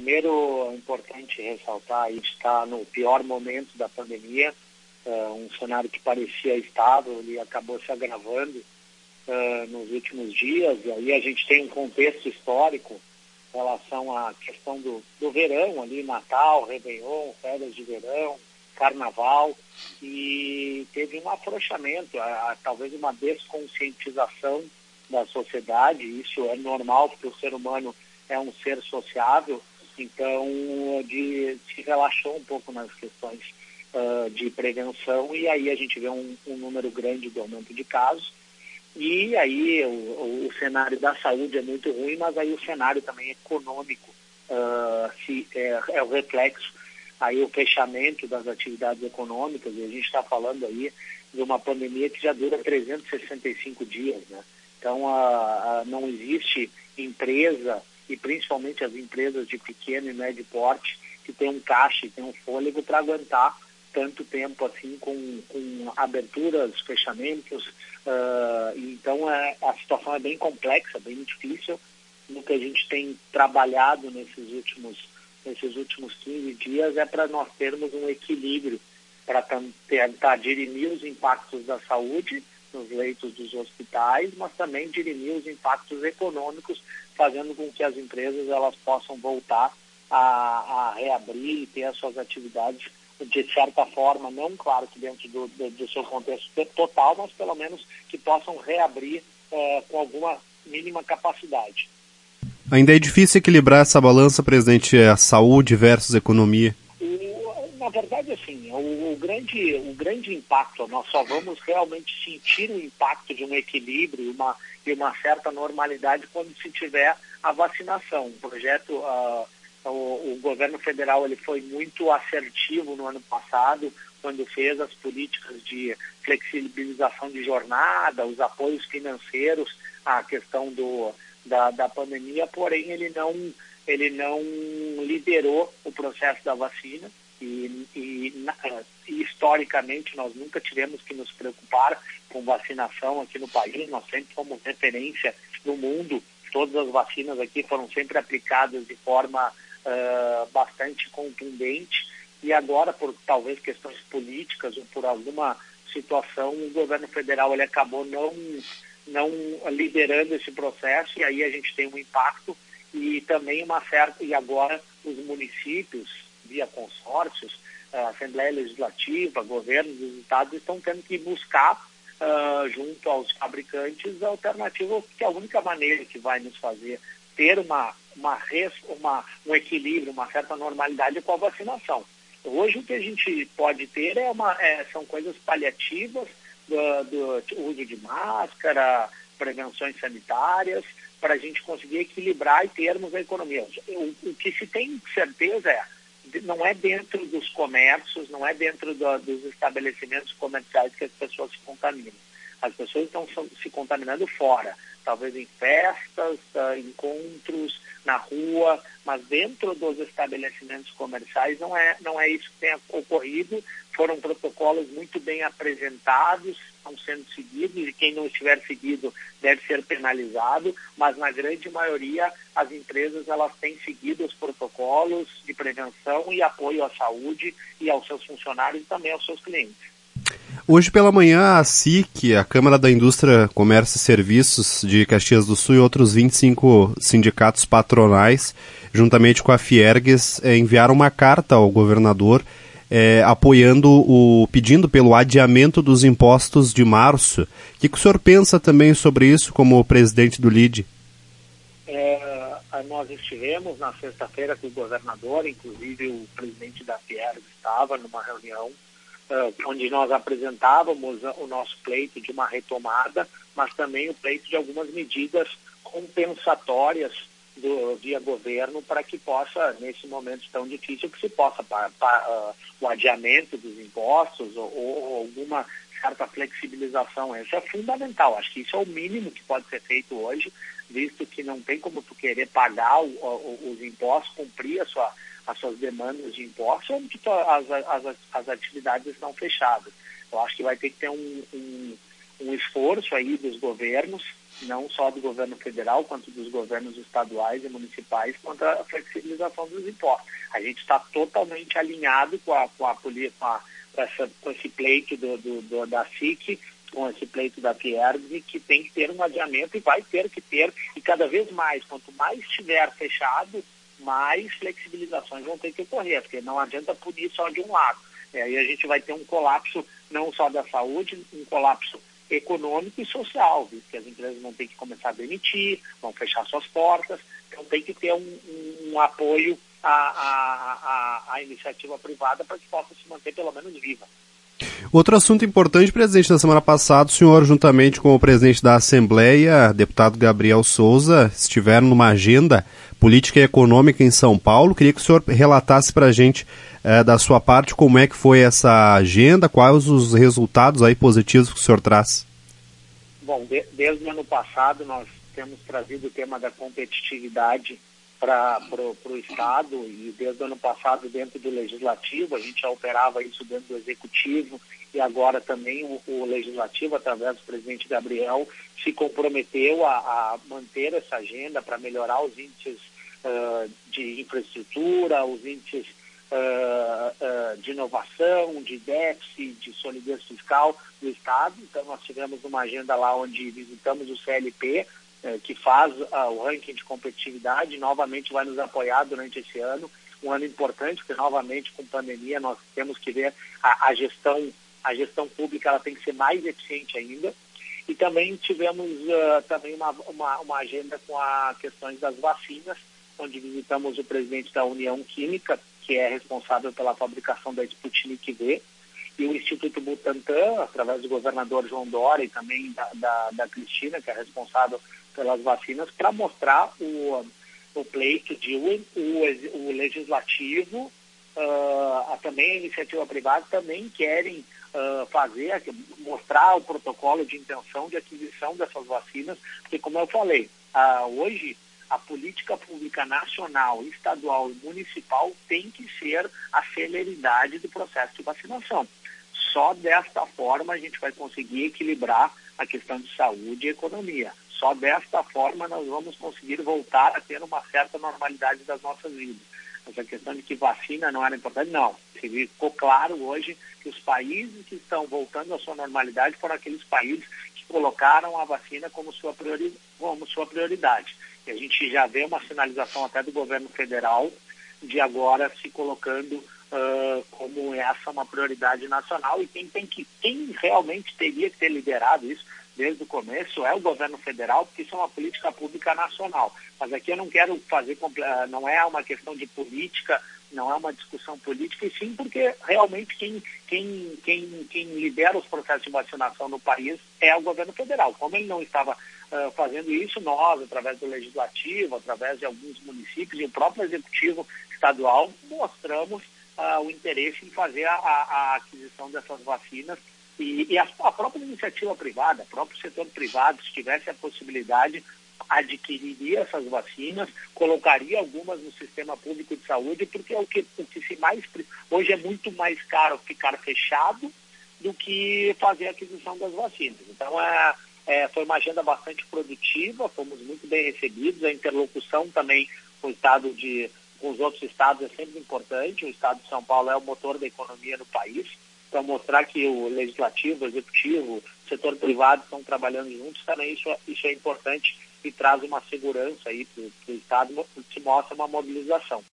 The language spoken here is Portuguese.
Primeiro, é importante ressaltar, a gente está no pior momento da pandemia, um cenário que parecia estável, ele acabou se agravando nos últimos dias, e aí a gente tem um contexto histórico em relação à questão do verão, ali, Natal, Réveillon, férias de verão, Carnaval, e teve um afrouxamento, talvez uma desconscientização da sociedade. Isso é normal, porque o ser humano é um ser sociável, então se relaxou um pouco nas questões de prevenção, e aí a gente vê um número grande de aumento de casos, e aí o cenário da saúde é muito ruim, mas aí o cenário também econômico é o reflexo, aí o fechamento das atividades econômicas, e a gente está falando aí de uma pandemia que já dura 365 dias, né? Então não existe empresa, e principalmente as empresas de pequeno e médio porte, que tem um caixa e tem um fôlego para aguentar tanto tempo assim com aberturas, fechamentos. Então a situação é bem complexa, bem difícil. No que a gente tem trabalhado nesses últimos 15 dias é para nós termos um equilíbrio, para tentar dirimir os impactos da saúde nos leitos dos hospitais, mas também dirimir os impactos econômicos, fazendo com que as empresas elas possam voltar a reabrir e ter as suas atividades de certa forma, não claro que dentro do seu contexto total, mas pelo menos que possam reabrir com alguma mínima capacidade. Ainda é difícil equilibrar essa balança, presidente, a saúde versus economia? Na verdade, assim, o grande impacto, nós só vamos realmente sentir o impacto de um equilíbrio e uma certa normalidade quando se tiver a vacinação. O projeto, o governo federal ele foi muito assertivo no ano passado, quando fez as políticas de flexibilização de jornada, os apoios financeiros, a questão da pandemia, porém ele não liderou o processo da vacina. E historicamente nós nunca tivemos que nos preocupar com vacinação aqui no país, nós sempre fomos referência no mundo, todas as vacinas aqui foram sempre aplicadas de forma bastante contundente, e agora por talvez questões políticas ou por alguma situação o governo federal ele acabou não liderando esse processo, e aí a gente tem um impacto e também e agora os municípios via consórcios, Assembleia Legislativa, governos dos estados estão tendo que buscar junto aos fabricantes alternativas, que é a única maneira que vai nos fazer ter um equilíbrio, uma certa normalidade com a vacinação. Hoje o que a gente pode ter são coisas paliativas, do uso de máscara, prevenções sanitárias, para a gente conseguir equilibrar e termos a economia. O que se tem certeza não é dentro dos comércios, não é dentro dos estabelecimentos comerciais que as pessoas se contaminam. As pessoas estão se contaminando fora, talvez em festas, encontros, na rua, mas dentro dos estabelecimentos comerciais não é isso que tem ocorrido. Foram protocolos muito bem apresentados, estão sendo seguidos, e quem não estiver seguido deve ser penalizado, mas na grande maioria as empresas elas têm seguido os protocolos de prevenção e apoio à saúde e aos seus funcionários e também aos seus clientes. Hoje pela manhã a SIC, a Câmara da Indústria, Comércio e Serviços de Caxias do Sul e outros 25 sindicatos patronais, juntamente com a Fiergues, enviaram uma carta ao governador pedindo pelo adiamento dos impostos de março. O que o senhor pensa também sobre isso como presidente do LIDE? Nós estivemos na sexta-feira com o governador, inclusive o presidente da Fiergues estava numa reunião onde nós apresentávamos o nosso pleito de uma retomada, mas também o pleito de algumas medidas compensatórias via governo para que possa, nesse momento tão difícil, que se possa o adiamento dos impostos ou alguma certa flexibilização. Isso é fundamental. Acho que isso é o mínimo que pode ser feito hoje, visto que não tem como tu querer pagar os impostos, cumprir as suas demandas de impostos, onde as atividades estão fechadas. Eu acho que vai ter que ter um esforço aí dos governos não só do governo federal, quanto dos governos estaduais e municipais, quanto a flexibilização dos impostos. A gente está totalmente alinhado com esse pleito da SIC, com esse pleito da Fiergs, que tem que ter um adiamento e vai ter que ter, e cada vez mais, quanto mais estiver fechado, mais flexibilizações vão ter que ocorrer, porque não adianta punir só de um lado. Aí a gente vai ter um colapso não só da saúde, um colapso econômico e social, visto que as empresas vão ter que começar a demitir, vão fechar suas portas, então tem que ter um apoio à iniciativa privada para que possa se manter pelo menos viva. Outro assunto importante, presidente, na semana passada, o senhor, juntamente com o presidente da Assembleia, deputado Gabriel Souza, estiveram numa agenda política e econômica em São Paulo. Queria que o senhor relatasse para a gente, da sua parte, como é que foi essa agenda, quais os resultados aí positivos que o senhor traz. Bom, desde o ano passado nós temos trazido o tema da competitividade para o Estado, e desde o ano passado dentro do Legislativo, a gente já operava isso dentro do Executivo, e agora também o Legislativo, através do presidente Gabriel, se comprometeu a manter essa agenda para melhorar os índices de infraestrutura, os índices de inovação, de déficit, de solidez fiscal do Estado. Então nós tivemos uma agenda lá onde visitamos o CLP, que faz o ranking de competitividade, novamente vai nos apoiar durante esse ano, um ano importante, porque novamente com pandemia nós temos que ver a gestão pública, ela tem que ser mais eficiente ainda. E também tivemos também uma agenda com as questões das vacinas, onde visitamos o presidente da União Química, que é responsável pela fabricação da Sputnik V, e o Instituto Butantan, através do governador João Dória e também da Cristina, que é responsável pelas vacinas, para mostrar o pleito de o Legislativo, também a iniciativa privada, também querem mostrar o protocolo de intenção de aquisição dessas vacinas, porque, como eu falei, hoje a política pública nacional, estadual e municipal tem que ser a celeridade do processo de vacinação. Só desta forma a gente vai conseguir equilibrar a questão de saúde e economia. Só desta forma nós vamos conseguir voltar a ter uma certa normalidade das nossas vidas. Essa questão de que vacina não era importante, não. Ficou claro hoje que os países que estão voltando à sua normalidade foram aqueles países que colocaram a vacina como sua prioridade. E a gente já vê uma sinalização até do governo federal de agora se colocando como essa uma prioridade nacional, e quem realmente teria que ter liderado isso desde o começo é o governo federal, porque isso é uma política pública nacional. Mas aqui eu não quero fazer, não é uma questão de política, não é uma discussão política, e sim porque realmente quem lidera os processos de vacinação no país é o governo federal. Como ele não estava fazendo isso, nós, através do Legislativo, através de alguns municípios e o próprio Executivo estadual, mostramos o interesse em fazer a aquisição dessas vacinas, e a própria iniciativa privada, o próprio setor privado, se tivesse a possibilidade, adquiriria essas vacinas, colocaria algumas no sistema público de saúde, porque hoje é muito mais caro ficar fechado do que fazer a aquisição das vacinas. Então foi uma agenda bastante produtiva, fomos muito bem recebidos, a interlocução também com os outros estados é sempre importante. O estado de São Paulo é o motor da economia no país, para mostrar que o legislativo, o executivo, o setor privado estão trabalhando juntos, também isso é importante e traz uma segurança aí para o Estado, que mostra uma mobilização.